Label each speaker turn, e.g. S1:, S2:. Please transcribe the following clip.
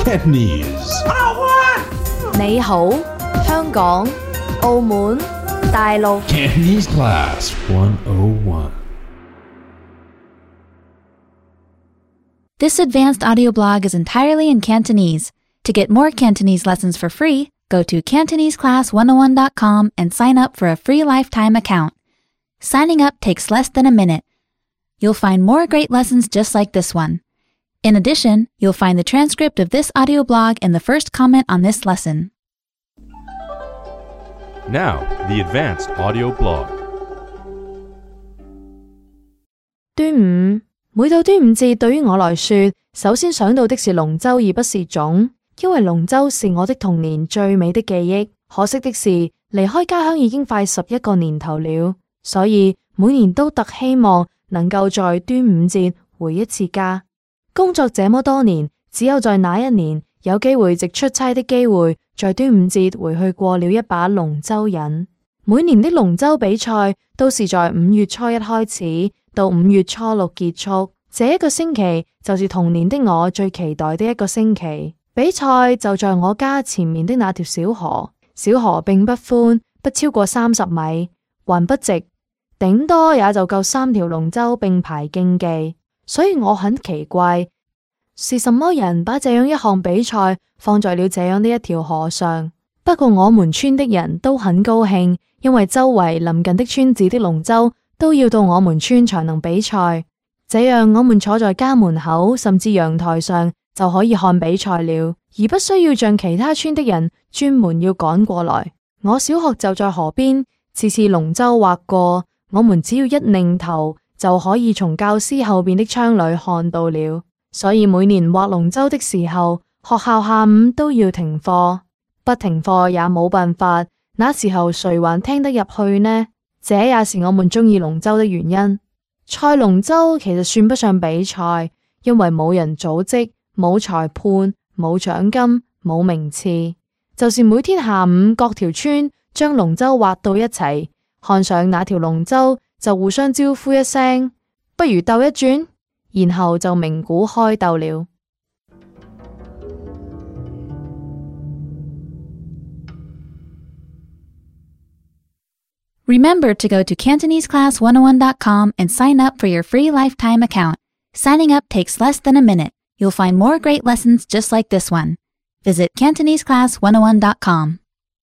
S1: Cantonese.
S2: 你好，香港、澳門、大陸。
S1: Cantonese Class 101.
S3: This advanced audio blog is entirely in Cantonese. To get more Cantonese lessons for free, go to CantoneseClass101.com and sign up for a free lifetime account. Signing up takes less than a minute. You'll find more great lessons just like this one. In addition, you'll find the transcript of this audio blog in the first comment on this lesson.
S4: Now, the advanced audio blog.
S5: 端午，每到端午節對於我來說，首先想到的是龍舟而不是粽，因為龍舟是我的童年最美的記憶。可惜的是，離開家鄉已經快11個年頭了，所以每年都特希望能夠在端午節回一次家。工作這麼多年，只有在那一年有機會藉出差的機會，在端午節回去過了一把龍舟癮。每年的龍舟比賽都是在5月初1開始，到5月初6結束。這一個星期就是童年的我最期待的一個星期。比賽就在我家前面的那條小河，小河並不寬，不超過30米，還不直，頂多也就夠3條龍舟並排競技。所以我很奇怪，是什麼人把這樣一項比賽放在了這樣的一條河上。不過我們村的人都很高興，因為周圍鄰近的村子的龍舟都要到我們村才能比賽，這樣我們坐在家門口甚至陽台上就可以看比賽了，而不需要像其他村的人專門要趕過來。我小學就在河邊，次次龍舟劃過，我們只要一擰頭就可以從教師後邊的窗裏看到了。所以每年劃龍舟的時候，學校下午都要停課，不停課也冇辦法，那時候誰還聽得入去呢？這也是我們中意龍舟的原因。賽龍舟其實算不上比賽，因為冇人組織，冇裁判，冇獎金，冇名次，就是每天下午各條村將龍舟劃到一齊，看上那條龍舟就互相招呼一聲，不如鬥一轉，然後就鳴鼓開鬥了。
S3: Remember to go to CantoneseClass101.com and sign up for your free lifetime account. Signing up takes less than a minute. You'll find more great lessons just like this one. Visit CantoneseClass101.com.